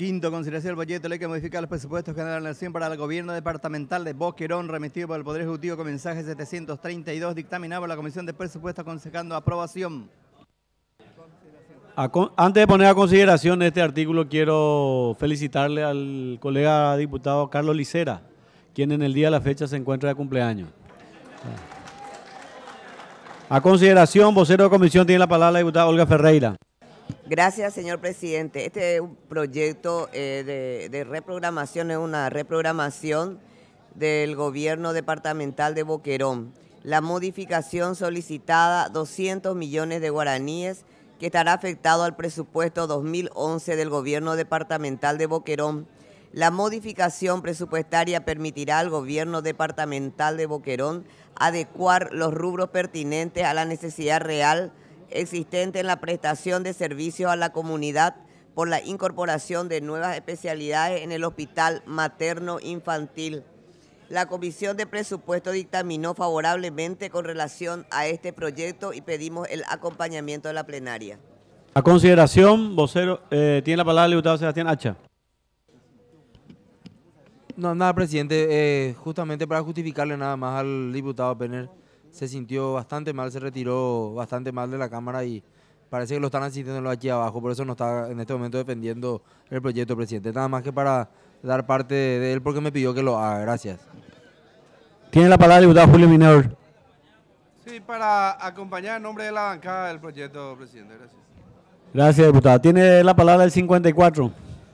Quinto, consideración del proyecto de ley que modifica los presupuestos generales de la Nación para el gobierno departamental de Boquerón, remitido por el Poder Ejecutivo con mensaje 732, dictaminado por la Comisión de Presupuestos, aconsejando aprobación. Antes de poner a consideración este artículo, quiero felicitarle al colega diputado Carlos Licera, quien en el día de la fecha se encuentra de cumpleaños. A consideración, vocero de comisión, tiene la palabra la diputada Olga Ferreira. Gracias, señor presidente. Este es un proyecto de reprogramación, es una reprogramación del gobierno departamental de Boquerón. La modificación solicitada, 200 millones de guaraníes, que estará afectado al presupuesto 2011 del gobierno departamental de Boquerón. La modificación presupuestaria permitirá al gobierno departamental de Boquerón adecuar los rubros pertinentes a la necesidad real existente en la prestación de servicios a la comunidad por la incorporación de nuevas especialidades en el hospital materno-infantil. La Comisión de Presupuesto dictaminó favorablemente con relación a este proyecto y pedimos el acompañamiento de la plenaria. A consideración, vocero, tiene la palabra el diputado Sebastián Hacha. No, nada, presidente, justamente para justificarle nada más al diputado Penner, se sintió bastante mal, se retiró bastante mal de la Cámara y parece que lo están asistiendo aquí abajo, por eso no está en este momento defendiendo el proyecto, presidente. Nada más que para dar parte de él porque me pidió que lo haga. Gracias. Tiene la palabra el diputado Julio Mineur. Sí, para acompañar en nombre de la bancada del proyecto, presidente. Gracias. Gracias, diputado. Tiene la palabra el 54.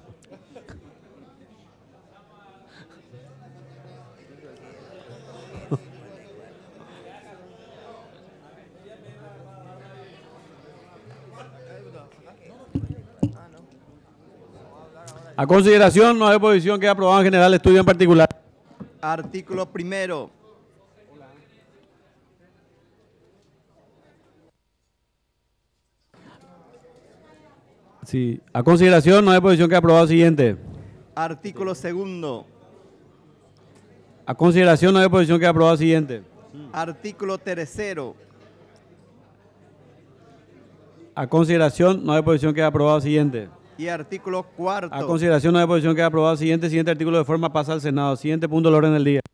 A consideración, no hay oposición, queda aprobado en general, estudio en particular. Artículo primero. Sí. A consideración, no hay oposición, queda aprobado siguiente. Artículo segundo. A consideración, no hay oposición, queda aprobado siguiente. Artículo tercero. A consideración, no hay oposición, queda aprobado siguiente. Y artículo cuarto. A consideración, no hay oposición, queda aprobado siguiente. Siguiente artículo de forma pasa al Senado. Siguiente punto del orden del día.